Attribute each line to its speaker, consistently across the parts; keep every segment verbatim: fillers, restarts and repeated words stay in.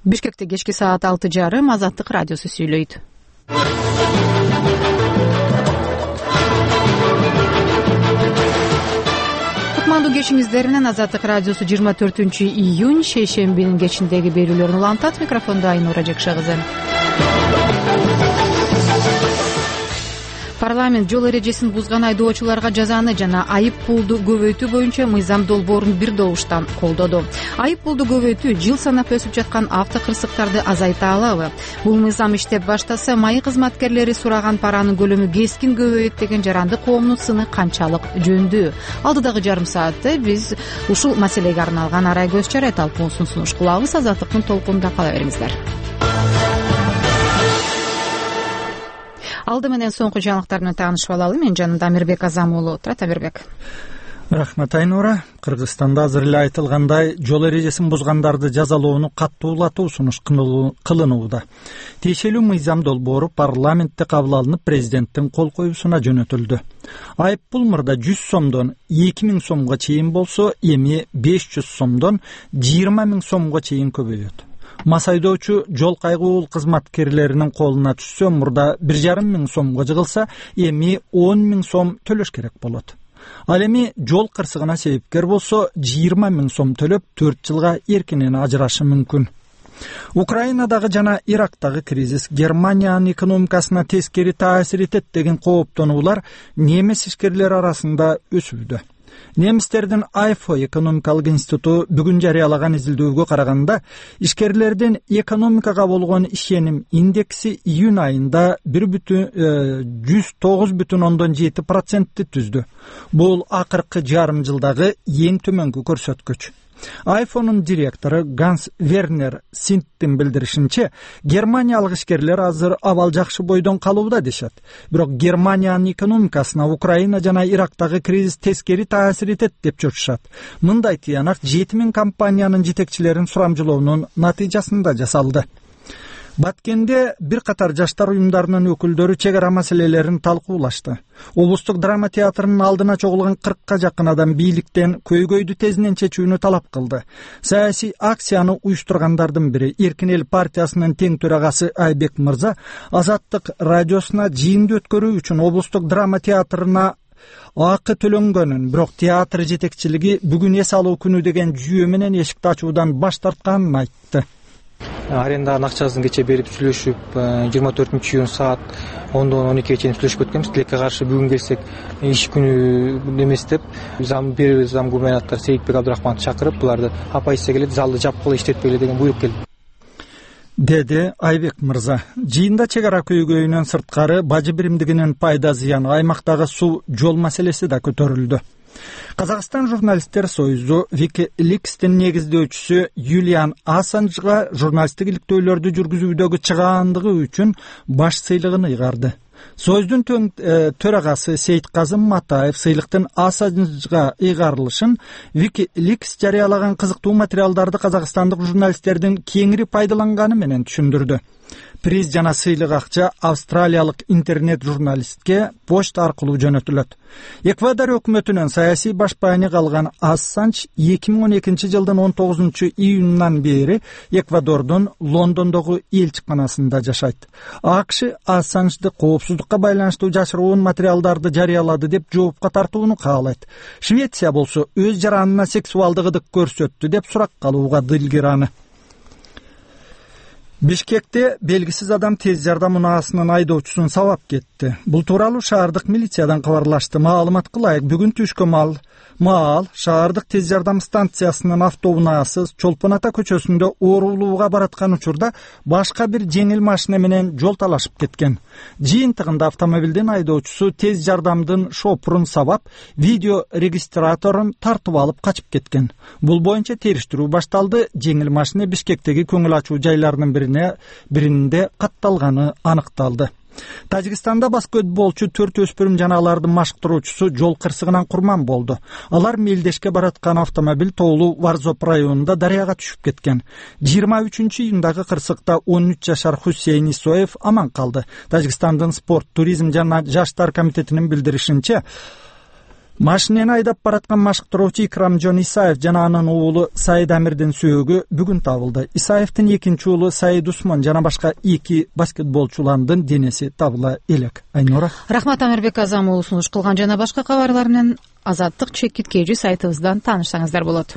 Speaker 1: Бишкекте кечки саат алты жарым Азаттык радиосу сүйлөйт. Кутмандуу кечиңиздеринен Азаттык радиосу жыйырма төртүнчү июнь шейшембинин кечиндеги берүүлөрүн улантат. Микрофондо Айнура Жекшагызы. Парламент жол эрежесин бузган айдоочуларга жазаны жана айып пулду көбөйтүү боюнча мыйзам долбоорун бир добуштан колдоду. Айып пулду көбөйтүү жыл санап өсүп жаткан автокырсыктарды азайта алабы? Бул мыйзам иштеп баштаса, майы кызматкерлери сураган паранын көлөмү кескин көбөйөт деген жаранды коомдун сыны канчалык жөндүү? Алдыдагы жарым саатта биз ушул маселеге арналган арай көз чарай талкуусун сунуш кылабыз. Азаттыктын толкунунда кала бериңиздер. Алды менен соңку жаңылыктар менен таанышып алалы. Мен жанымда Амирбек Азам уулу отурат. Амирбек.
Speaker 2: Рахмат Айнура. Кыргызстанда азыр эле айтылгандай жол эрежесин бузгандарды жазалоону каттуулатуу сунуш кылынууда. Тиешелүү мыйзам долбоору парламентте кабыл алынып, президенттин кол коюусуна жөнөтүлдү. Айып пул мурда жүз сомдон эки миң сомго чейин болсо, эми беш жүз сомдон жыйырма миң сомго чейин көбөйөт. Мас айдоочу жол кайгуул кызматкерлеринин колуна түшсө, мурда бир жарым миң сомго жыгылса, эми он миң сом төлөш керек болот. Ал эми жол кырсыгына себепкер болсо, жыйырма миң сом төлөп төрт жылга эркинен ажырашы мүмкүн. Украинадагы жана Ирактагы кризис Германиянын экономикасына тескери таасир этет деген кооптонуулар немис ишкерлери арасында өсүүдө. Немистердин Айфо экономикалык институту бүгүн жарыялаган изилдөөгө караганда, ишкерлердин экономикага болгон ишеним индекси июнь айында жүз тогуз бүтүн ондон жети процентти түздү. Бул акыркы жарым жылдагы эң төмөнкү көрсөткүч. Айфонун директору Ганс Вернер Синттин билдиришинче, германиялык ишкерлер азыр абал жакшы бойдон калууда дешет. Бирок Германиянын экономикасына Украина жана Ирактагы кризис тескери таасир этет деп чочушат. Мындай тыянак жети миң компаниянын жетекчилерин сурамжылоонун натыйжасында жасалды. Баткенде бир катар жаштар уюмдарынын өкүлдөрү чек ара маселелерин талкуулашты. Облустук драма театрынын алдына чогулган кыркка жакын адам бийликтен көйгөйдү тезинен чечүүнү талап кылды. Саясий акцияны уюштургандардын бири, Эркин эл партиясынын тең төрагасы Айбек Мырза, Азаттык радиосуна жыйынды өткөрүү үчүн облустук драма театрына акы төлөнгөнүн, бирок театр жетекчилиги бүгүн эс алуу күнү деген жүйө менен эшикти ачуудан баш тартканын айтты.
Speaker 3: Аренданын акчасын кече берип сүйлөшүп, жыйырма төртүнчү июнь саат ондон он экиге чейин сүйлөшүп кеткенбиз. Тилекке каршы бүгүн келсек, иш күнү эмес деп, зам бир зам губернатор Сейитбек Абдрахмановду чакырып, буларды апайса келет, залды жапкыла иштетпейле деген буйрук келди,
Speaker 2: деди Айбек Мырза. Жыйында чек ара көйгөйүнөн сырткары бажы биримдигинин пайда зыяны, аймактагы суу, жол маселеси да көтөрүлдү. Казакстан журналисттер союзу Wikileaks'тин негиздөөчүсү Юлиан Ассанжга журналисттик иликтөөлөрдү жүргүзүүдөгү чыгаандыгы үчүн баш сыйлыгын ыйгарды. Союздун төрагасы Сейитказым Матаев сыйлыктын Ассанжга ыйгарылышын Wikileaks жарыялаган кызыктуу материалдарды казакстандык журналисттердин кеңири пайдаланганы менен түшүндүрдү. Приз жана сыйлык акча австралиялык интернет журналистке почта аркылуу жөнөтүлөт. Эквадор өкмөтүнүн саясий башпааны калган Ассанж эки миң он экинчи жылдын он тогузунчу июнунан бери Эквадордун Лондондогу элчиканасында жашайт. АКШ Ассанжды коопсуздукка байланыштуу жашыруун материалдарды жарыялады деп жоопко тартууну каалайт. Швеция болсо өз жаранына сексуалдык ыдык көрсөттү деп сурак калууга дылгыр аны. Бишкекте белгисиз адам тез жардам унаасынын айдоочусун сабап кетти. Бул тууралуу шаардык милициядан кабарлашты. Маалыматка ылайык, бүгүн түшкө маал маал шаардык тез жардам станциясынын автоунаасы Чолпон ата көчөсүндө оорулууга бараткан учурда башка бир жеңил машина менен жол талашып кеткен. Жыйынтыгында автомобилдин айдоочусу тез жардамдын шопурун сабап, видео регистраторун тартып алып качып кеткен. Бул боюнча териштирүү башталды. Жеңил машина Бишкектеги көңүл ачуу жайларынын бирине биринде катталганы аныкталды. Тажикстанда баскетболчу төрт өспүрүм жана алардын машыктыруучусу жол кырсыгынан курман болду. Алар мелдешке бараткан автомобиль тоолуу Варзоп районунда дарыяга түшүп кеткен. жыйырма үчүнчү июндагы кырсыкта он үч жашар Хусейн Исоев аман калды. Тажикстандын спорт, туризм жана жаштар комитетинин билдиришинче, Машинени айдап бараткан машыктыруучу Икрамжон Исаев жана анын уулу Саид Амирдин сөөгү бүгүн табылды. Исаевдин экинчи уулу Саид Усман жана башка эки баскетболчулардын денеси табыла элек. Айнура.
Speaker 1: Рахмат Амирбек Азамуулу сунуш кылган жана башка кабарлар менен Азаттык чекиткейчи сайтыбыздан таанышсаңыздар болот.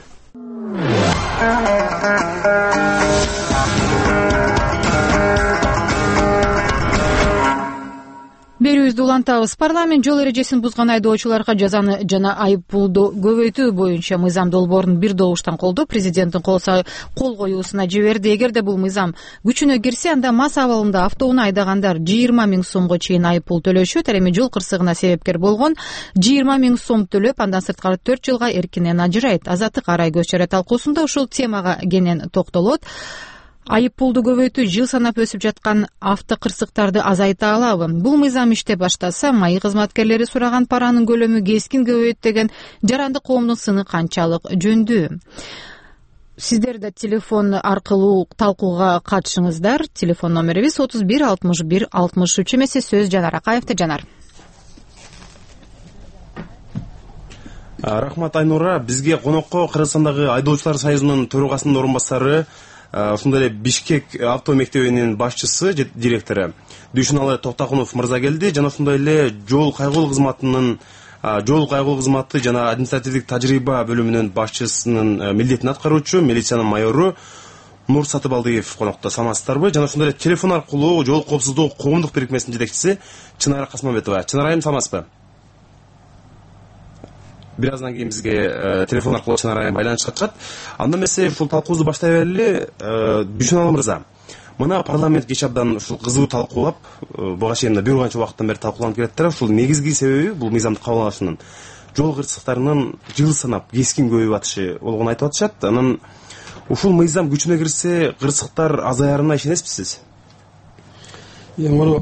Speaker 1: Берүүбүздү улантабыз. Парламент жол эрежесин бузган айдоочуларга жазаны жана айып пулду көбөйтүү боюнча мыйзам долбоорун бир добуштан колдоп, президенттин кол коюусуна жиберди. Эгерде бул мыйзам күчүнө кирсе, анда мас абалында автоунаа айдагандар жыйырма миң сомго чейин айып пул төлөшөт. Эми жол кырсыгына себепкер болгон жыйырма миң сом төлөп, андан сырткары төрт жылга эркинен ажырайт. Азаттык арай көз чара талкуусунда ушул темага кенен токтолот. Айып пулду көбөйтүү жыл санап өсүп жаткан автокырсыктарды азайта алабы? Бул мыйзам иштеп баштаса, маи кызматкерлери сураган паранын көлөмү кескин көбөйөт деген жарандык коомдун сыны канчалык жөндүү? Сиздер да телефон аркылуу талкууга катышыңыздар. Телефон номерибиз отуз бир алтымыш бир алтымыш үч. Эмесе сөз Жанар Акаевде. Жанар.
Speaker 4: Рахмат Айнура. Бизге конокко Кыргызстандагы айдоочулар союзунун төрагасынын орун басары, ошондой эле Бишкек авто мектебинин башчысы, директору Дүйшөналы Токтакунов мырза келди жана ошондой эле жол кайгылуу кызматынын жол кайгылуу кызматы жана административдик тажрыйба бөлүмүнүн башчысынын милдетин аткаруучу милициянын майору Нур Сатыбалдиев конокто. Саламатсыздарбы? Жана ошондой эле телефон аркылуу жол коопсуздугу коомдук бирикмесинин жетекчиси Чынара Касмамбетова. Чынара айым, саламатсызбы? Бир аздан кийин бизге телефон аркылуу Чынара айым байланышка чыгат. Анда эмесе ушул талкуубузду баштай берели. Дүйшөналы мырза, мына парламент кеч абдан ушул кызуу талкуулап, буга чейин бир канча убакыттан бери талкууланып келеттир. Ушул негизги себеби бул мыйзамды кабыл алышынын жол кырсыктарынын жыл санап кескин көбөйүп атышы болгонун айтып атышат. Анан ушул мыйзам күчүнө кирсе, кырсыктар азаярына ишенесизби сиз?
Speaker 5: Муну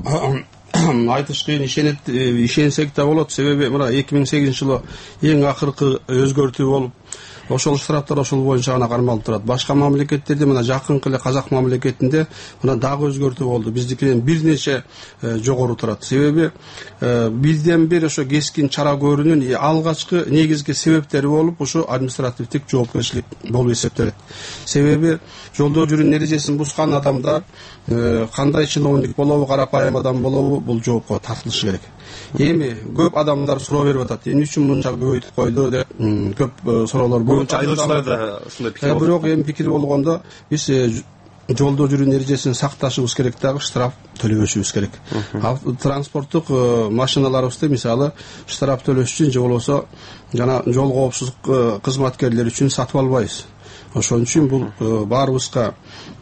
Speaker 5: айтыш кыйын, ишенет, ишенсек да болот. Себеби мына эки миң сегизинчи жылы эң акыркы өзгөртүү болуп, ошол штрафтар ошол боюнча гана кармалып турат. Башка мамлекеттерде, мына жакынкы эле Казак мамлекетинде мына дагы өзгөртүү болду. Биздикинен бир нече жогору турат. Себеби бирден бир ошо кескин чара көрүүнүн алгачкы негизги себептери болуп, ошо административдик жоопкерчилик болуп эсептелет. Себеби жолдо жүрүүнүн эрежесин бузган адамдар кандай чиновник болобу, карапайым адам болобу, бул жоопко тартылышы керек. Эми көп адамдар суроо берип атат. Эмне үчүн мынча көбөйтүп койду деп көп суроолор боюнча айдоочулар да ушундай пикир. Бирок эми пикир болгондо биз жолдо жүрүүнүн эрежесин сакташыбыз керек, дагы штраф төлөбөшүбүз керек. Транспорттук машиналарыбызды мисалы штраф төлөш үчүн же болбосо жана жол коопсуздук кызматкерлери үчүн сатып албайбыз. Ошон үчүн бул баарыбызга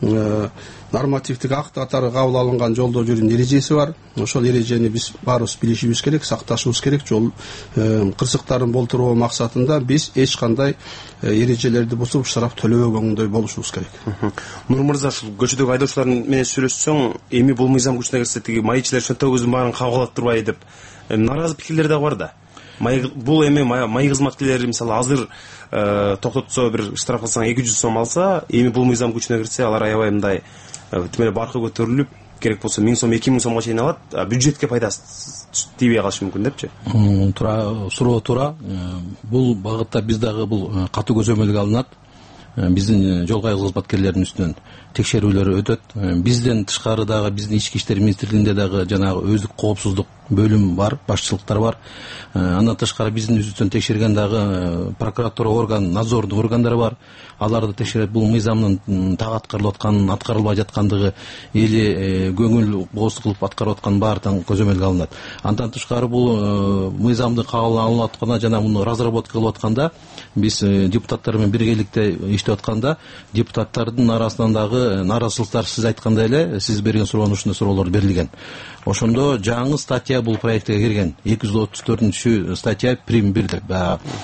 Speaker 5: нормативдик акт катары кабыл алынган жолдо жүрүүнүн эрежеси бар. Ошол эрежени биз баарыбыз билишибиз керек, сакташыбыз керек. Жол кырсыктарын болтуруу максатында биз эч кандай эрежелерди бузуп штраф төлөбөгөндөй болушубуз керек.
Speaker 4: Нур мырза, ушул көчөдөгү айдоочулар менен сүйлөшсөң, эми бул мыйзам күчүнө кирсе, тиги майчилер шөнтөгүздүн баарын кабыл алып турбайбы деп нааразы пикирлер да бар да. Бул эми маи кызматкерлери мисалы азыр токтотсо, бир штраф алсаң эки жүз сом алса, эми бул мыйзам күчүнө кирсе, алар аябай мындай тим эле баркы көтөрүлүп, керек болсо миң сом, эки миң сомго чейин алат, бюджетке пайдасы тийбей калышы мүмкүн депчи.
Speaker 6: Туура, суроо туура. Бул багытта биз дагы бул катуу көзөмөлгө алынат. Биздин жол кайгылуу кызматкерлеринин үстүнөн текшерүүлөр өтөт. Бизден тышкары дагы биздин ички иштер министрлигинде дагы жанагы өздүк коопсуздук бөлүм бар, башчылыктар бар. Андан тышкары биздин үстүнөн текшерген дагы прокуратура орган, надзордук органдар бар. Аларды текшерет. Бул мыйзамдын так аткарылып атканын, аткарылбай жаткандыгы, эли көңүл боздук кылып аткарып аткан баардыгы көзөмөлгө алынат. Андан тышкары бул мыйзамды кабыл алынып атканда жана муну разработка кылып атканда, биз депутаттар менен биргеликте иштеп атканда, депутаттардын арасынан дагы нааразычылыктар, сиз айткандай эле, сиз берген суроонун ушундай суроолор берилген. Ошондо жаңы статья бул проектке кирген. эки жүз отуз төртүнчү статья прим бир деп.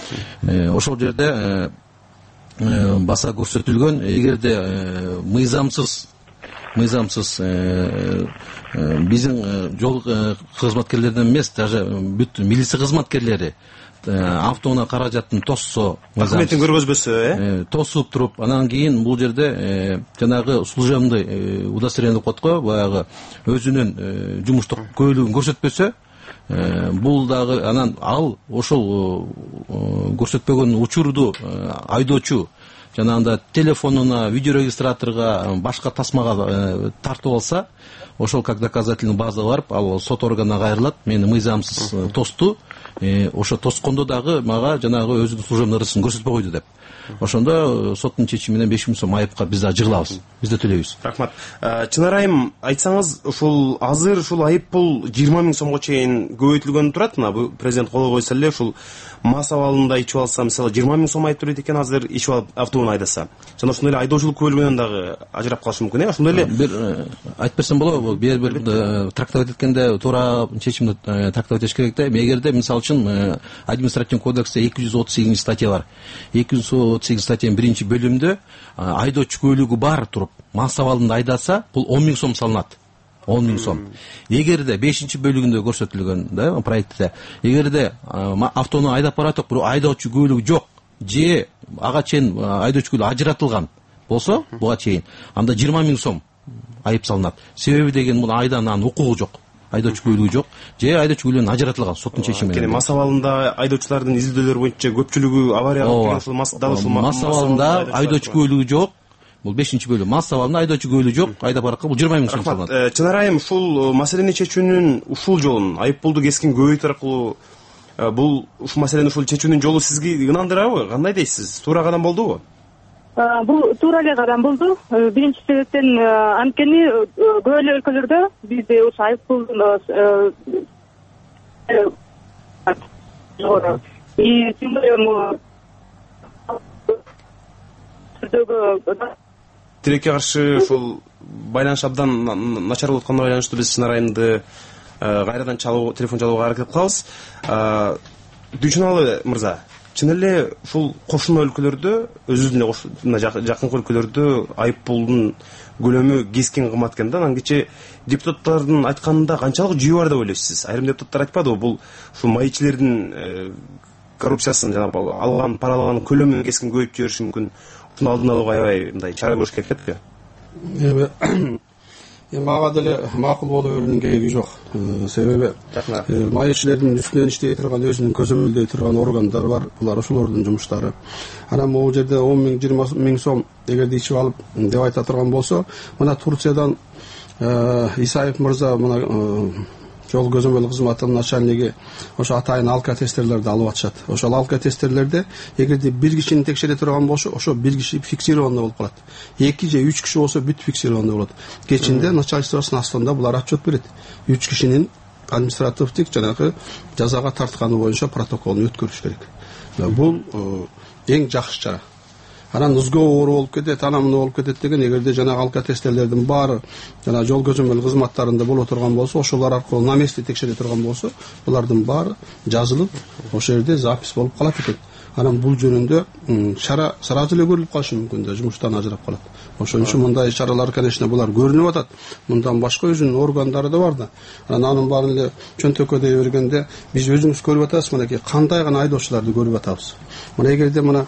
Speaker 6: Ошол жерде баса көрсөтүлгөн, эгерде мыйзамсыз мыйзамсыз биздин жол кызматкерлеринен эмес, даже бүт милиция кызматкерлери автоунаа каражатын тоссо,
Speaker 4: документин көргөзбөсө, э
Speaker 6: тосуп туруп, анан кийин бул жерде жанагы служебный удостоверение деп коет го, баягы өзүнүн жумуштук көйлөгүн көрсөтпөсө, бул дагы анан ал ошол көрсөтпөгөн учурду айдоочу жанагындай телефонуна, видеорегистраторга, башка тасмага тартып алса, ошол как доказательный базага барып, ал сот органына кайрылат. Мени мыйзамсыз тосту, ошо тоскондо дагы мага жанагы өзүнүн служебный ырысын көрсөтпөй койду деп. Ошондо соттун чечими менен беш миң сом айыпка биз да жыгылабыз. Биз да төлөйбүз.
Speaker 4: Рахмат. Чынар айым, айтсаңыз, ушул азыр ушул айып бул жыйырма миң сомго чейин көбөйтүлгөнү турат. Мына бу президент кол койсо эле ушул мас абалында ичип алса, мисалы жыйырма миң сом айып төлөйт экен азыр ичип алып автобус айдаса. Жана ошондой эле айдоочулук көлүгүнөн дагы ажырап калышы мүмкүн, э? Ошондой эле
Speaker 6: бир айтып берсем болобу? Бир бир трактовать эткенде туура чечимди трактовать этиш керек да. Эгерде мисалы үчүн административный кодексте эки жүз отуз сегизинчи статья бар. эки жүз отуз сегизинчи статьянын биринчи бөлүмүндө айдоочу көлүгү бар туруп мас абалында айдаса, бул он миң сом салынат. он миң сом. Эгерде бешинчи бөлүгүндө көрсөтүлгөн да проектте, эгерде автону айдап баратып, бирок айдоочу көлүгү жок, же ага чейин айдоочу көлүгү ажыратылган болсо, буга чейин анда жыйырма миң сом айып салынат. Себеби деген бул айдан анын укугу жок. Айдоочу көлүгү жок, же айдоочу көлүгүнөн ажыратылган соттун чечими менен.
Speaker 4: Мас абалында айдоочулардын изилдөөлөрү боюнча көпчүлүгү аварияга келген ушул мас
Speaker 6: мас абалында айдоочу көлүгү жок. Бул бешинчи бөлүм. Мас абалында айдоочу көлүгү жок, айдап баракка бул жыйырма миң сом салынат.
Speaker 4: Чынар айым, ушул маселени чечүүнүн ушул жолун, айып пулду кескин көбөйтүү аркылуу бул ушул маселени ушул чечүүнүн жолу сизге ынандырабы? Кандай дейсиз? Туура кадам болдубу?
Speaker 7: Бул туура эле кадам болду. Биринчи себептен анткени көп эле өлкөлөрдө бизде ушу айып пулдун жогору. И
Speaker 4: тилекке каршы ушул байланыш абдан начар болуп атканына байланыштуу биз Чынар айымды кайрадан чалуу, телефон чалууга аракет кылабыз. Дүйшөналы мырза, чын эле ушул кошуна өлкөлөрдө, өзүбүздүн жакын өлкөлөрдө айып пулдун көлөмү кескин кымбат экен да. Анан кечээ депутаттардын айтканында канчалык жүйө бар деп ойлойсуз? Айрым депутаттар айтпадыбы, бул ушул майчилердин коррупциясын, жанагы алган пара алган көлөмүн кескин көбөйтүп жибериши мүмкүн. Ушуну алдын алууга аябай мындай чара көрүш керек деппи?
Speaker 5: Эми мага деле макул боло берүүнүн кереги жок. Себеби майчилердин үстүнөн иштей турган, өзүнүн көзөмөлдөй турган органдар бар. Булар ошолордун жумуштары. Анан могу жерде он миң, жыйырма миң сом эгерде ичип алып деп айта турган болсо, мына Турциядан Исаев мырза мына жол көзөмөл кызматынын начальниги ошо атайын алкотестерлерди алып атышат. Ошол алкотестерлерде эгерде бир кишини текшере турган болсо, ошо бир киши фиксированный болуп калат. эки же үч киши болсо бүт фиксированный болот. Кечинде начальствосунун астында булар отчет берет. үч кишинин административдик жанагы жазага тартканы боюнча протоколун өткөрүш керек. Бул эң жакшы чара. Анан ызгоо болуп кетет, анан муну болуп кетет деген эгерде жанагы алкотестерлердин баары жана жол көзөмөл кызматтарында боло турган болсо, ошолор аркылуу на месте текшере турган болсо, булардын баары жазылып, ошол жерде запись болуп калат экен. Анан бул жөнүндө чара сразу эле көрүлүп калышы мүмкүн да, жумуштан ажырап калат. Ошон үчүн мындай чаралар, конечно, булар көрүнүп атат. Мындан башка өзүнүн органдары да бар да. Анан анын баарын эле чөнтөкөдөй бергенде биз өзүбүз көрүп атабыз, мынакей кандай гана айдоочуларды көрүп атабыз. Мына эгерде мына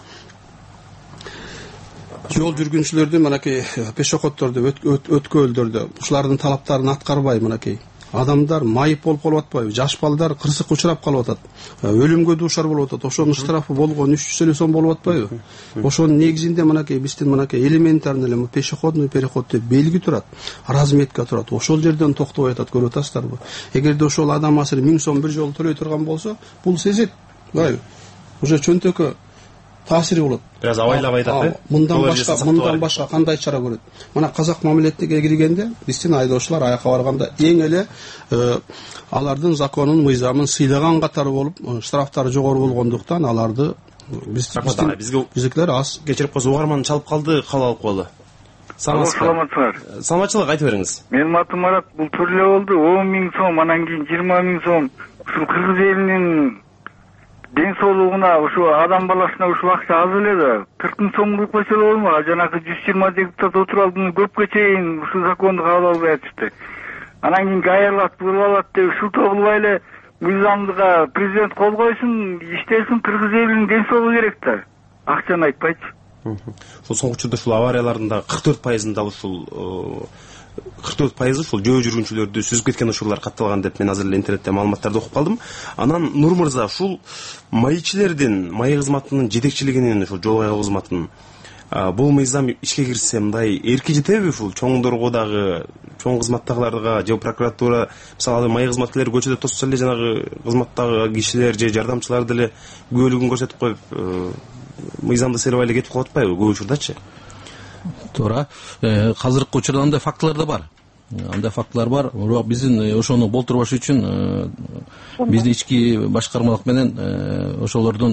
Speaker 5: жол жүргүнчүлөрдү, мынакей пешеходдорду, өткөлдөрдө ушулардын талаптарын аткарбай, мынакей адамдар майып болуп калып атпайбы? Жаш балдар кырсыкка учурап калып атат. Өлүмгө дуушар болуп атат. Ошонун штрафы болгон үч жүз элүү сом болуп атпайбы? Ошонун негизинде мынакей биздин мынакей элементарный эле пешеходный переход деп белги турат, разметка турат. Ошол жерден токтобой атат, көрүп атасыздарбы? Эгерде ошол адам асыры миң сом бир жолу төлөй турган болсо, бул сезет. Бай, уже чөнтөккө таасири болот.
Speaker 4: Бираз абайлап айтат, э?
Speaker 5: Мындан башка, мындан башка кандай чара көрөт? Мына казак мамилетине киргенде, биздин айдоочулар аякка барганда эң эле алардын законун, мыйзамын сыйлаган катары болуп, штрафтары жогору болгондуктан аларды биз биздикилер аз
Speaker 4: кечирип койсо угарман чалып калды, кабыл алып коелу.
Speaker 8: Саламатсыздар.
Speaker 4: Саламатчылык, айтып бериңиз.
Speaker 8: Менин атым Марат, бул түрлө болду. он миң сом, анан кийин жыйырма миң сом. Ушул кыргыз элинин ден соолугуна, ушу адам баласына ушул акча аз эле да. кырк миң сом кылып койсо болбойбу? Жанагы жүз жыйырма депутат отуруп алдыны көпкө чейин ушул законду кабыл албай атышты. Анан кийин гаялат, булалат деп шылтоо кылбай эле мыйзамдыга президент кол койсун, иштесин, кыргыз элинин ден соолугу керек да. Акчаны айтпайчы.
Speaker 4: Ушул соңку учурда ушул авариялардын да кырк төрт пайызында ушул кырк төрт пайызы ушул жөө жүргүнчүлөрдү сүзүп кеткен учурлар катталган деп мен азыр эле интернетте маалыматтарды окуп калдым. Анан Нур мырза, ушул маекчилердин, маек кызматынын жетекчилигинин, ушул жол кайгылуу кызматынын бул мыйзам ишке кирсе мындай эрки жетеби ушул чоңдорго дагы, чоң кызматтагыларга же прокуратура, мисалы маек кызматкерлери көчөдө тосса эле жанагы кызматтагы кишилер же жардамчылар деле күбөлүгүн көрсөтүп коюп мыйзамды сербай эле кетип калып атпайбы көп учурдачы?
Speaker 6: Туура. Азыркы учурда андай фактылар да бар. Андай фактылар бар. Бирок биздин ошону болтурбаш үчүн биздин ички башкармалык менен ошолордун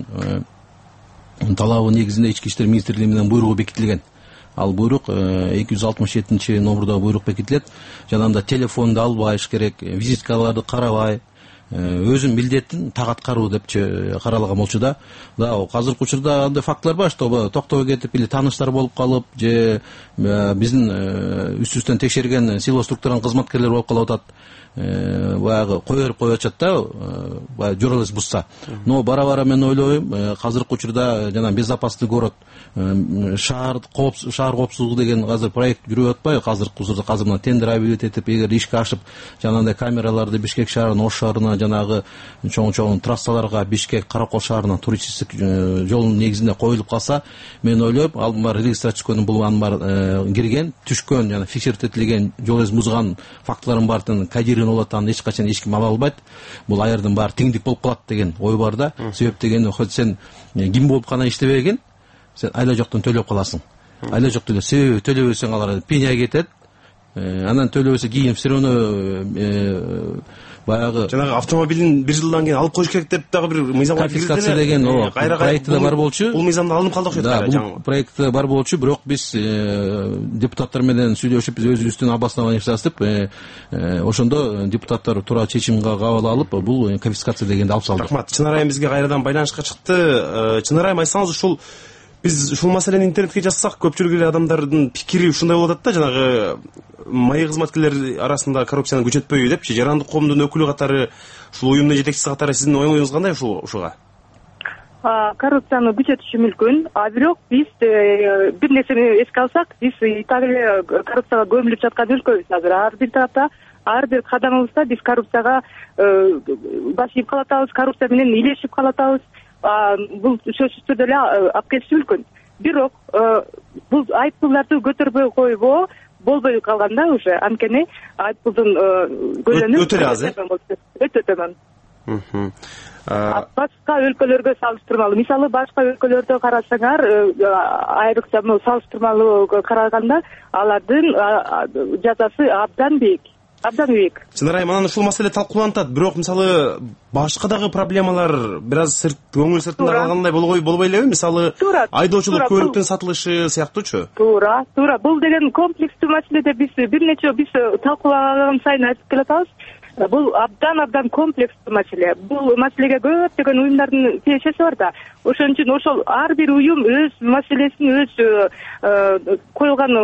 Speaker 6: талабы негизинде ички иштер министрлиги менен буйругу бекитилген. Ал буйрук эки жүз алтымыш жетинчи номурда буйрук бекитилет. Жанагындай телефонду албаш керек, визиткаларды карабай, өзүн милдетин так аткаруу деп каралган болчу да. Да, азыркы учурда андай фактылар бар, что токтобой кетип или тааныштар болуп калып, же биздин үстүбүздөн текшерген сило структуранын кызматкерлери болуп калып атат. Баягы кое берип коюп атышат да, баягы журналист бузса. Но бара-бара мен ойлойм, азыркы учурда жана безопасный город, шаар коопсуз, шаар коопсуздугу деген азыр проект жүрүп атпайбы? Азыркы учурда азыр мына тендер объявить этип, эгер ишке ашып, жанагындай камераларды Бишкек шаарына, Ош шаарына, жанагы чоң-чоң трассаларга, Бишкек, Каракол шаарына туристтик жолдун негизинде коюлуп калса, мен ойлойм, ал бар регистрациянын бул анын бар кирген, түшкөн, жана фиксировать этилген жол эз бузган фактылардын баарын кодирован болот, аны эч качан эч ким ала албайт. Бул аярдын баары теңдик болуп калат деген ой бар да. Себеп дегени, хоть сен ким болуп гана иштебеген, сен айла жоктон төлөп каласың. Айла жок төлөп, себеби төлөбөсөң алар пеня кетет. Анан төлөбөсө кийин все равно баягы
Speaker 4: жанагы автомобилин бир жылдан кийин алып коюш керек деп дагы бир мыйзамга
Speaker 6: конфискация деген проектте бар болчу.
Speaker 4: Бул мыйзамда алынып калды окшойт.
Speaker 6: Да, бул проектте бар болчу, бирок биз депутаттар менен сүйлөшүп, биз өзүбүздүн обоснование жасап, ошондо депутаттар туура чечим кабыл алып, бул конфискация дегенди алып салды.
Speaker 4: Рахмат. Чынар айым бизге кайрадан байланышка чыкты. Чынар айым, айтсаңыз, ушул биз ушул маселени интернетке жазсак, көпчүлүк эле адамдардын пикири ушундай болуп атат да, жанагы маек кызматкерлери арасында коррупцияны күчөтпөйбү депчи. Жарандык коомдун өкүлү катары, ушул уюмдун жетекчиси катары сиздин оюңуз кандай ушул ушуга?
Speaker 7: Коррупцияны күчөтүшү мүмкүн, а бирок биз бир нерсени эске алсак, биз так эле коррупцияга көмүлүп жаткан өлкөбүз азыр. Ар бир тарапта, ар бир кадамыбызда биз коррупцияга баш ийип калатабыз, коррупция менен илешип калатабыз. Бул сөзсүз түрдө эле алып кетиши мүмкүн. Бирок бул айыппулдарды көтөрбөй койбоо болбой калганда уже, анткени айыппулдун көлөмү
Speaker 4: өтө аз,
Speaker 7: өтө төмөн. Башка өлкөлөргө салыштырмалуу, мисалы башка өлкөлөрдө карасаңар, айрыкча салыштырмалуу караганда алардын жазасы абдан бийик. Абдан бийик.
Speaker 4: Чынар айым, анан ушул маселе талкууланат, бирок мисалы башка дагы проблемалар бир аз көңүл сыртында калгандай болбой элеби? Мисалы айдоочулук көлүктүн сатылышы сыяктуучу.
Speaker 7: Туура, туура. Бул деген комплекстүү маселеде биз бир нече биз талкуулаган сайын айтып келатабыз. Бул абдан абдан комплекстүү маселе. Бул маселеге көптөгөн уюмдардын тиешеси бар да. Ошон үчүн ошол ар бир уюм өз маселесин, өз коюлган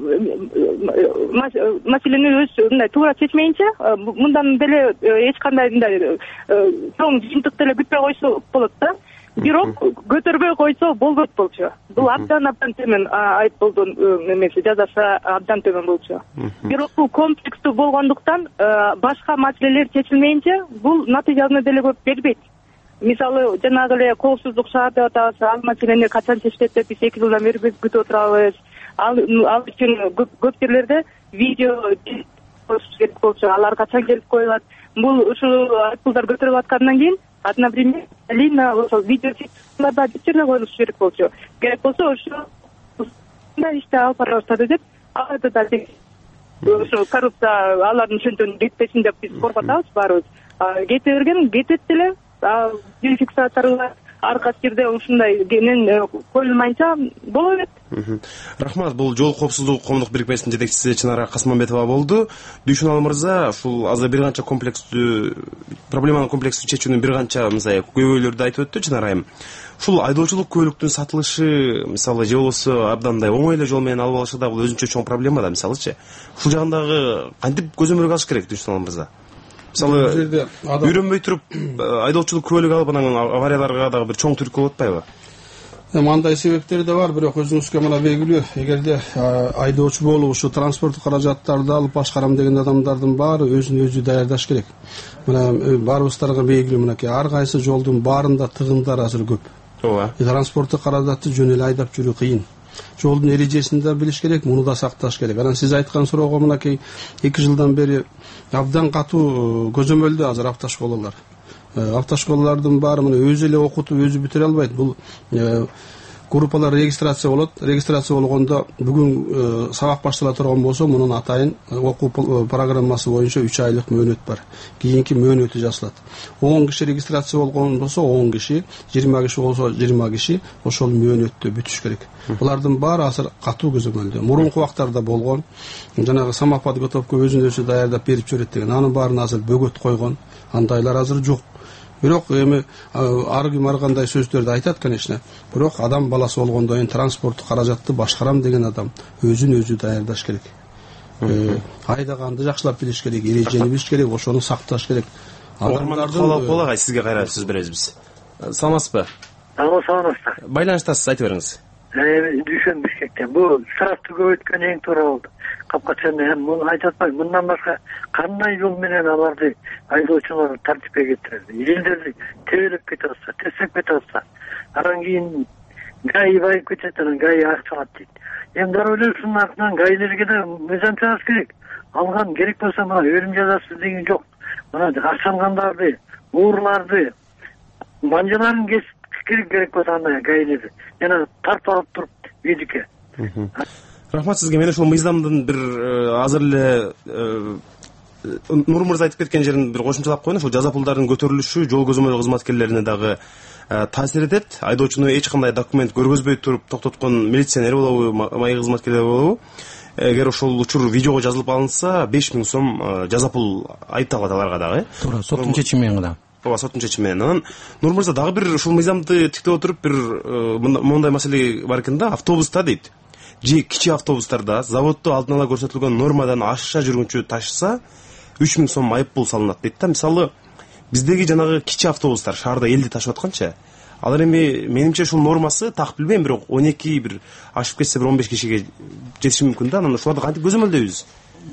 Speaker 7: маселени өз мындай туура чечмейинче, мындан деле эч кандай мындай чоң жыйынтык деле күтпөй койсо болот да. Бирок көтөрбөй койсо болбойт болчу. Бул абдан абдан төмөн айыппулдун эмеси, жазасы абдан төмөн болчу. Бирок бул комплекстүү болгондуктан башка маселелер чечилмейинче бул натыйжаны деле көп бербейт. Мисалы жанагы эле коопсуздук шаар деп атабыз, ал маселени качан чечилет деп биз эки жылдан бери күтүп отурабыз. Ал ал үчүн көп жерлерде видео керек болчу, алар качан келип коюлат. Бул ушул айыппулдар көтөрүп аткандан кийин, например, лина ошол видео чечимдерде бир коюлуш керек болчу. Керек болсо ошо иште алып бара баштады деп, аларды да ошо коррупция алардын ошентип кетпесин деп биз коркутабыз баарыбыз. Кете берген кетет деле, фиксаторлор ар кайсы жерде ушундай менен коюлмайынча боло берет.
Speaker 4: Рахмат. Бул жол коопсуздугу коомдук бирикмесинин жетекчиси Чынара Касмамбетова болду. Дүйшүналы мырза, ушул азыр бир канча комплекстүү проблеманы комплекстүү чечүүнүн бир канча мисалы көйгөйлөрдү айтып өттү Чынара айым. Ушул айдоочулук көлүктүн сатылышы, мисалы, же болбосо абдандай оңой эле жол менен алып алышы да бул өзүнчө чоң проблема да, мисалычы. Ушул жагындагы кантип көзөмөлгө алыш керек Дүйшүналы мырза? Мисалы, үйрөнбөй туруп айдоочулук көлүк алып анан аварияларга дагы бир чоң түрткү болуп атпайбы?
Speaker 5: эми андай себептери да бар, бирок өзүңүзгө мына белгилүү, эгерде айдоочу болуп ушу транспорттук каражаттарды алып башкарам деген адамдардын баары өзүн өзү даярдаш керек. Мына баарыбыздарга белгилүү, мынакей ар кайсы жолдун баарында тыгындар азыр көп.
Speaker 4: ооба.
Speaker 5: Транспорттук каражатты жөн эле айдап жүрүү кыйын. Жолдун эрежесин да билиш керек, муну да сакташ керек. Анан сиз айткан суроого мынакей эки жылдан бери абдан катуу көзөмөлдө азыр автошколалар. Автошколалардын баары мына өзү эле окутуп өзү бүтүрө албайт. Бул группалар регистрация болот. Регистрация болгондо бүгүн сабак баштала турган болсо, мунун атайын окуу программасы боюнча үч айлык мөөнөт бар. Кийинки мөөнөтү жасалат. он киши регистрация болгон болсо он киши, жыйырма киши болсо жыйырма киши ошол мөөнөттө бүтүш керек. Булардын баары азыр катуу көзөмөлдө. Мурунку убактарда болгон, жанагы самоподготовка өзүн өзү даярдап берип жүрөт деген. Анын баарын азыр бөгөт койгон. Андайлар азыр жок. Бирок эми ар ким ар кандай сөздөрдү айтат, конечно. Бирок адам баласы болгондон кийин транспорттук каражатты башкарам деген адам өзүн өзү даярдаш керек. Айдаганды жакшылап билиш керек, эрежени билиш керек, ошону сакташ керек.
Speaker 4: Адамдардын кабыл болгай сизге кайра сөз беребиз биз. Саламатсызбы?
Speaker 9: Алло, саламатсыздар.
Speaker 4: Байланыштасыз, айтып бериңиз.
Speaker 9: Дүйшөн Бишкектен. Бул штрафты көбөйткөн эң туура болду. Капкачаны эми муну айтып атпайм. Мындан башка кандай жол менен аларды айдоочуларды тартипке кетирет? Элдерди тебелеп кетип атса, тесеп кетип атса, анан кийин гаи байып кетет, анан гаи акчалат дейт. Эми дароо эле ушунун артынан гаилерге да мыйзам чыгаш керек. Алган керек болсо мына өлүм жазасы деген жок. Мына акчалгандарды, уурларды, манжаларын кесип керек болсо андай гаилерди жана тартып алып туруп видикке.
Speaker 4: Рахмат сизге. Мен ошол мыйзамдын бир азыр эле Нур мырза айтып кеткен жерин бир кошумчалап коеюн. Ошол жаза пулдардын көтөрүлүшү жол көзөмөл кызматкерлерине дагы таасир этет. Айдоочуну эч кандай документ көргөзбөй туруп токтоткон милиционер болобу, маек кызматкерлери болобу, эгер ошол учур видеого жазылып алынса беш миң сом жаза пул айыпталат аларга дагы. Туура, соттун чечими менен гана. Ооба, соттун чечими менен. Анан Нур мырза дагы бир ушул мыйзамды тиктеп отуруп бир мондай маселе бар экен да, автобуста дейт. Же кичи автобустарда заводдо алдын ала көрсөтүлгөн нормадан ашыша жүргүнчү ташыса үч миң сом айып пул салынат дейт да. Мисалы биздеги жанагы кичи автобустар шаарда элди ташып атканча, алар эми менимче ушул нормасы так билбейм, бирок он эки бир ашып кетсе бир он беш кишиге жетиши мүмкүн да. Анан ушуларды кантип көзөмөлдөйбүз?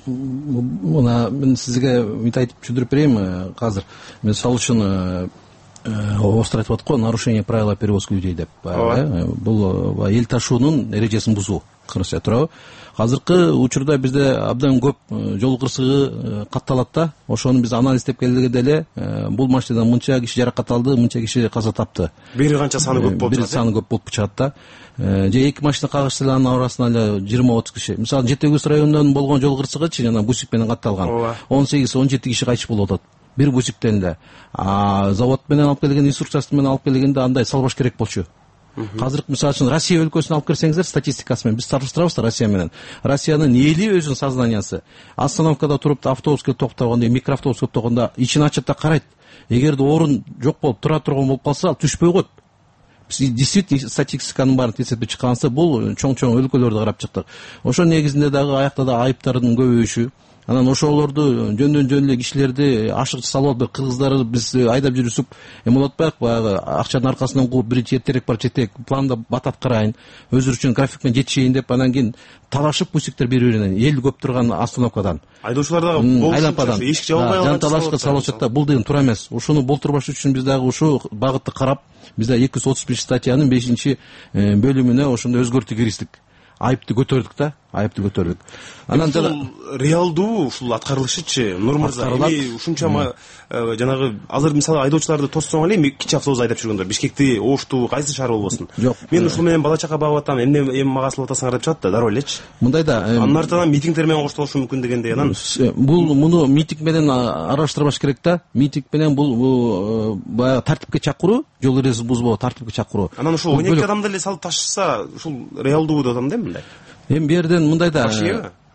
Speaker 6: Мына мен сизге мынтип айтып түшүндүрүп берейин. Азыр мен мисалы үчүн Остр айтып аткан нарушение правила перевозки людей деп. Бул эл ташуунун эрежесин бузуу кырсыя туурабы? Азыркы учурда бизде абдан көп жол кырсыгы катталат да. Ошону биз анализдеп келгенде эле бул машинадан мынча киши жаракат алды, мынча киши каза тапты.
Speaker 4: Бир канча саны көп болуп
Speaker 6: чыгат. Бир саны көп болуп чыгат да. Же эки машина кагышса эле анын арасында эле жыйырма отуз киши. Мисалы Жети Өгүз районунан болгон жол кырсыгычы жана бусик менен катталган. он сегиз он жети киши кайтыш болуп атат. Бир бусиктен эле. А завод менен алып келген, инструкциясы менен алып келгенде андай салбаш керек болчу. Азыр мисалы үчүн Россия өлкөсүн алып келсеңиздер, статистикасы менен биз салыштырабыз Россия менен. Россиянын эли өзүнүн сознаниясы. Остановкада туруп автобуска токтогондо, микроавтобуска токтогондо ичин ачып да карайт. Эгерде орун жок болуп тура турган болуп калса, ал түшпөй койт. Биз действительно статистиканын баарын тескертип чыкканса, бул чоң-чоң өлкөлөрдү карап чыктык. Ошо негизинде дагы аякта да айыптардын көбөйүшү. Анан ошолорду жөндөн-жөн эле кишилерди ашык салып алып, кыргыздарды биз айдап жүрүсүп, эме болот баягы баягы акчанын аркасынан кууп, бир жеттерек бар жетек планда батат карайын, өзүр үчүн график менен жетишейин деп, анан кийин талашып бусиктер бири-бирине эл көп турган остановкадан.
Speaker 4: Айдоочулар дагы
Speaker 6: айланпадан эшик жабылбай калган жанталашка салышат да. Бул деген туура эмес. Ушуну болтурбаш үчүн биз дагы ушу багытты карап, бизде эки жүз отуз беш статьянын бешинчи бөлүмүнө ошондой өзгөртүү киргиздик. Айыпты көтөрдүк да, айыпты көтөрдүк. Анан жана
Speaker 4: реалдуу ушул аткарылышычы Нур мырза, эми ушунча жанагы азыр мисалы айдоочуларды тоссоң эле кичи автобус айдап жүргөндөр, Бишкекти, Ошту, кайсы шаар болбосун. Мен ушул менен бала чака багып атам, эмне эми мага сылып атасыңар деп чыгат да, дароо элечи.
Speaker 6: Мындай да,
Speaker 4: анын артынан митингдер менен коштолушу мүмкүн дегендей. Анан
Speaker 6: бул муну митинг менен араштырбаш керек да. Митинг менен бул баягы тартипке чакыруу, жол эрежесин бузбоо, тартипке чакыруу.
Speaker 4: Анан ушул он эки адамды эле салып ташыса, ушул реалдуу деп атам да мындай.
Speaker 6: Эми бу жерден мындай да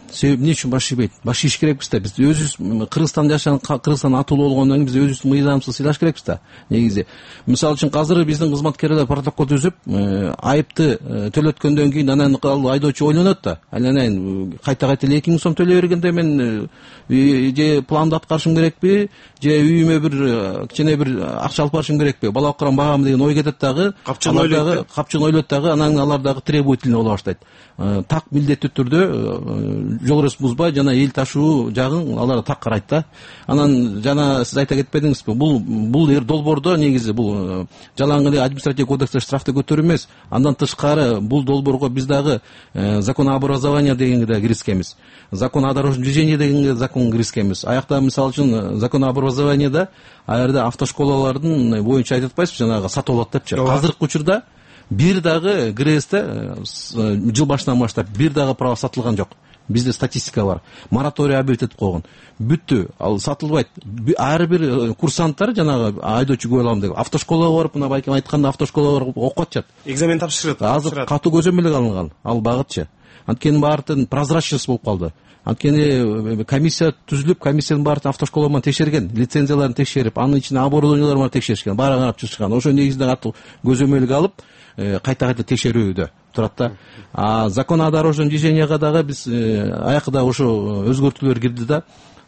Speaker 6: себеби эмне үчүн баш ийбейт? Баш ийиш керекпиз да. Биз өзүбүз Кыргызстанда жашаган, Кыргызстан атуулуу болгондон кийин биз өзүбүздүн мыйзамыбызды сыйлаш керекпиз да. Негизи мисалы үчүн азыр биздин кызматкерлер протокол түзүп, айыпты төлөткөндөн кийин анан ал айдоочу ойлонот да. Анан кайта кайта эки миң сом төлөй бергенде мен же планды аткарышым керекпи, же үйүмө бир кичине бир акча алып барышым керекпи, бала окурам багам деген ой кетет дагы.
Speaker 4: Капчыгын ойлойт.
Speaker 6: Капчыгын ойлойт дагы, анан алар дагы требовательный боло баштайт. Так милдеттүү түрдө жол эресин бузбай жана эл ташуу жагын алар так карайт да. Анан жана сиз айта кетпедиңизби, бул бул долбоордо негизи бул жалаң эле административдик кодексте штрафты көтөрүү эмес. Андан тышкары бул долбоорго биз дагы законообразование дегенге да киргизгенбиз. Закон о дорожном движении дегенге закон киргизгенбиз. Аякта мисалы үчүн законообразованиеда аерде автошколалардын боюнча айтып атпайсызбы, жанагы сатып алат депчи. Азыркы учурда бир дагы ГРСте жыл башынан баштап бир дагы права сатылган жок. Бизде статистика бар. Мораторий объявить этип койгон. Бүттү, ал сатылбайт. Ар бир курсанттар жанагы айдоочу көө алам деп автошколага барып, мына байкем айтканда автошколага барып окуп атышат.
Speaker 4: Экзамен тапшырат.
Speaker 6: Азыр катуу көзөмөлгө алынган ал багытчы. Анткени баардын прозрачность болуп калды. Анткени комиссия түзүлүп, комиссиянын баарын автошколалар текшерген, лицензияларын текшерип, анын ичинде оборудованияларын текшеришкен, баары карап чыгышкан. Ошо негизинде катуу көзөмөлгө алып, кайта-кайта текшерүүдө турат да. А закон о дорожном движенияга дагы биз аякта ошо өзгөртүүлөр кирди да.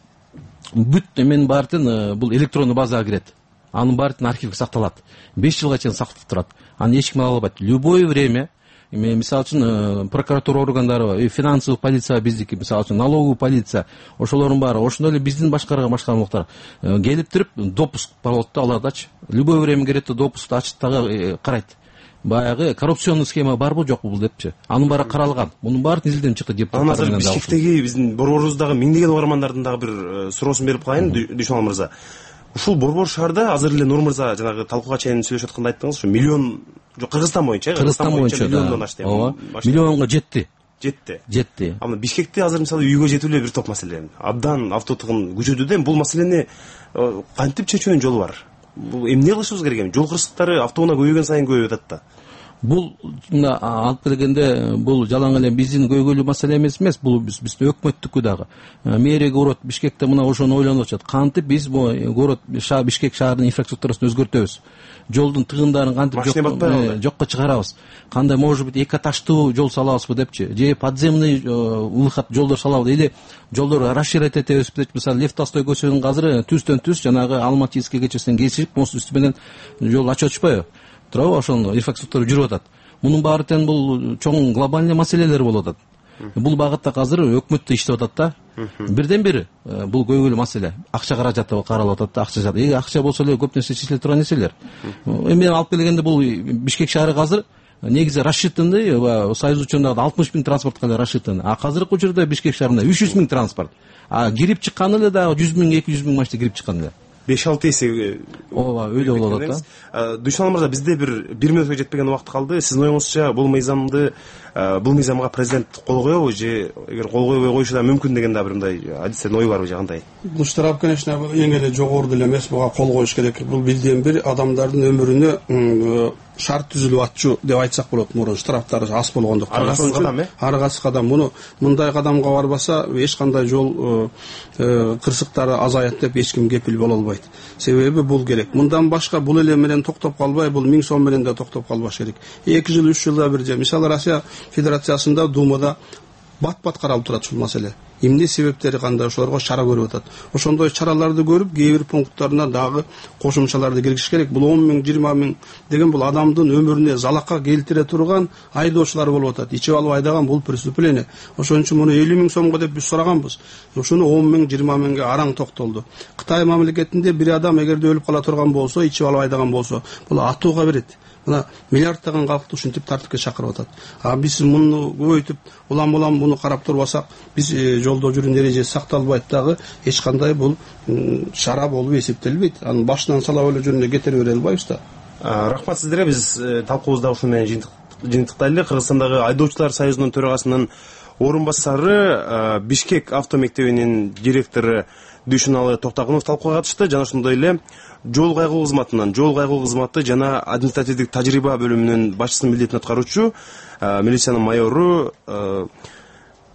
Speaker 6: Бүт эменин баарын бул электрондуу базага кирет. Анын баарын архивге сакталат. беш жылга чейин сакталып турат. Аны эч ким ала албайт. Любой время мисалы үчүн прокуратура органдары, финансовый полиция биздики, мисалы үчүн налоговый полиция, ошолордун баары, ошондой эле биздин башкарган башкармалыктар келип туруп допуск болот да алардачы. Любой время келет да допускту ачып дагы карайт. Баягы коррупционный схема барбы жокпу бул депчи. Анын баары каралган. Мунун баары изилденип чыкты деп.
Speaker 4: Анан азыр Бишкектеги биздин борборубуздагы миңдеген угармандардын дагы бир суроосун берип калайын, Дүйшөналы мырза. Ушул борбор шаарда азыр эле Нур мырза жанагы талкууга чейин сөйлөшүп атканда айттыңыз, ушу миллион жок Кыргызстан боюнча,
Speaker 6: Кыргызстан боюнча
Speaker 4: миллиондон ашты.
Speaker 6: Ооба. Миллионго жетти.
Speaker 4: Жетти.
Speaker 6: Жетти.
Speaker 4: Аны Бишкекте азыр мисалы үйгө жетүү эле бир топ маселе. Абдан автотыгын күчөдү да, бул маселени кантип чечүүнүн жолу бар? Бул эмне кылышыбыз керек? Жол кырсыктары автоунаа көбөйгөн сайын көбөйүп атат да.
Speaker 6: Бул мына алып келгенде бул жалаң эле биздин көйгөйлүү маселе эмес эмес, бул биздин өкмөттүкү дагы. Мэрия город Бишкекте мына ошону ойлонуп атышат. Кантип биз бул город Бишкек шаарынын инфраструктурасын өзгөртөбүз? Жолдун тыгындарын кантип жокко чыгарабыз? Кандай, может быть, эки таштуу жол салабызбы депчи? Же подземный выход жолдор салабыз? Или жолдор расширять этебизби депчи? Мисалы, Лев Толстой көчөгүнүн азыр түздөн түз жанагы Алматы-Иске көчөсүнөн кесип, мост үстү менен жол ачып атышпайбы? Туурабы, ошону инфраструктура жүрүп атат. Мунун баары тең бул чоң глобальный маселелер болуп атат. Бул багытта азыр өкмөт да иштеп атат да. Бирден бири бул көйгөйлүү маселе. Акча каражаты каралып атат да, акча жаты. Эги акча болсо эле көп нерсе чечиле турган нерселер. Эми алып келгенде бул Бишкек шаары азыр негизи расчитанный, Союз учурунда алтымыш миң транспортко эле расчитанный. А азыркы учурда Бишкек шаарында үч жүз миң транспорт. А кирип чыкканы эле дагы жүз миң, эки жүз миң машина кирип чыккан эле.
Speaker 4: беш алты эсе.
Speaker 6: Ооба, өйдө болот да.
Speaker 4: Дүйшөналы мырза, бизде бир бир мүнөткө жетпеген убакыт калды. Сиздин оюңузча бул мыйзамды бул мыйзамга президент кол коёбу же эгер кол койбой коюшу да мүмкүн деген да бир мындай адистен ой барбы же кандай?
Speaker 5: Бул штраф, конечно, эң эле жогору деле эмес, буга кол коюш керек. Бул бирден бир адамдардын өмүрүнө шарт түзүлүп атчу деп айтсак болот. Мурун штрафтары аз болгондуктан.
Speaker 4: Аргасыз кадам, э?
Speaker 5: Аргасыз кадам. Муну мындай кадамга барбаса, эч кандай жол кырсыктары азаят деп эч ким кепил боло албайт. Себеби бул керек. Мындан башка бул эле менен токтоп калбай, бул миң сом менен да токтоп калбаш керек. эки жыл, үч жылда бир же. Мисалы, Россия Федерациясында Думада бат-бат каралып турат ушул маселе. Эмне себептери кандай, ошолорго чара көрүп атат. Ошондой чараларды көрүп, кээ бир пункттарына дагы кошумчаларды киргизиш керек. Бул он миң, жыйырма миң деген бул адамдын өмүрүнө залакка келтире турган айдоочулар болуп атат. Ичип алып айдаган бул преступление. Ошон үчүн муну элүү миң сомго деп биз сураганбыз. Ушуну он миң, жыйырма миңге араң токтолду. Кытай мамлекетинде бир адам эгерде өлүп кала турган болсо, ичип алып айдаган болсо, бул атууга берет. Мына миллиарддаган калкты ушинтип тартипке чакырып атат. А биз муну көбөйтүп, улам-улам муну карап турбасак, биз жолдо жүрүү эрежеси сакталбайт дагы, эч кандай бул чара болуп эсептелбейт. Анын башынан салап эле жөнүндө кетире бере албайбыз да.
Speaker 4: Рахмат сиздерге. Биз талкуубузда ушуну менен жыйынтыктайлы. Кыргызстандагы айдоочулар союзунун төрагасынын орун басары, Бишкек авто мектебинин директору Дүйшөналы Токтогунов талкууга катышты. Жана ошондой эле жол кайгылуу кызматынан, жол кайгылуу кызматы жана административдик тажрыйба бөлүмүнүн башчысынын милдетин аткаруучу, милициянын майору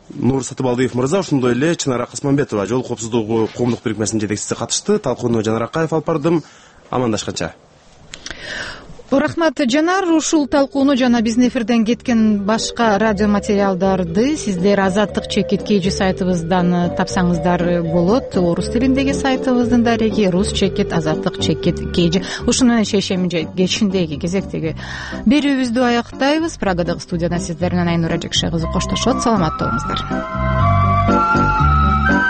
Speaker 4: нур сатыбалдиев мырза, ошондой эле Чынара Касманбетова жол коопсуздугу коомдук бирикмесинин жетекчиси катышты. Талкууну Жанар Акаев алып бардым. Амандашканча.
Speaker 1: Рахмат, Жанар. Ушул талкууну жана биздин эфирден кеткен башка радио материалдарды сиздер Азаттык чекит kg сайтыбыздан тапсаңыздар болот. Орус тилиндеги сайтыбыздын дареги рус чекит Азаттык чекит kg. Ушуну менен шешем кечиндеги кезектеги берүүбүздү аяктайбыз. Прагадагы студиядан сиздер менен Айнура Жекше кызы коштошот. Саламатта болуңуздар.